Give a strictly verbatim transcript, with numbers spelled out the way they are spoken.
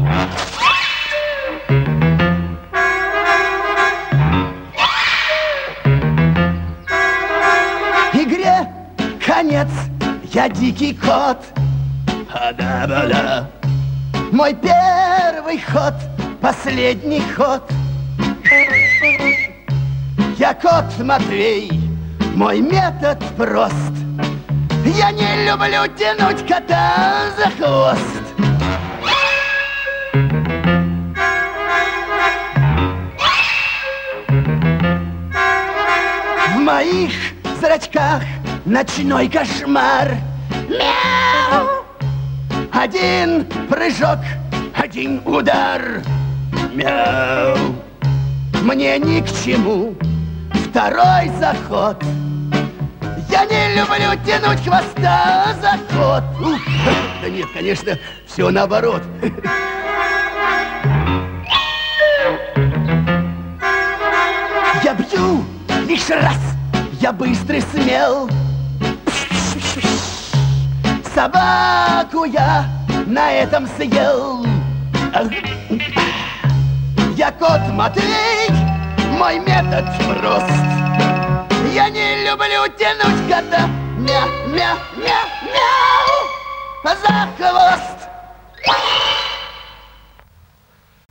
Игре конец, я дикий кот. Ада-бада. Мой первый ход, последний ход. Я кот Матвей, мой метод прост. Я не люблю тянуть кота за хвост. В моих зрачках ночной кошмар. Мяу! Один прыжок, один удар. Мяу! Мне ни к чему второй заход. Я не люблю тянуть хвоста за ход. Ух, да нет, конечно, все наоборот. Я бью лишь раз, я быстрый, смел. Собаку я на этом съел. Я кот Матвей, мой метод прост. Я не люблю тянуть кота. Мя, мя, мя, мяу, за хвост.